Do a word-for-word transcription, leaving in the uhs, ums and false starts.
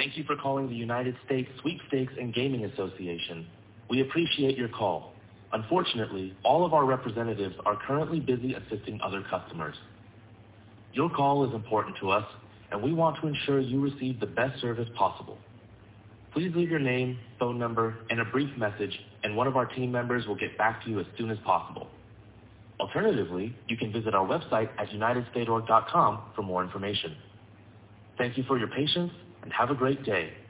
Thank you for calling the United States Sweepstakes and Gaming Association. We appreciate your call. Unfortunately, all of our representatives are currently busy assisting other customers. Your call is important to us, and we want to ensure you receive the best service possible. Please leave your name, phone number, and a brief message, and one of our team members will get back to you as soon as possible. Alternatively, you can visit our website at united state org dot com for more information. Thank you for your patience, and have a great day.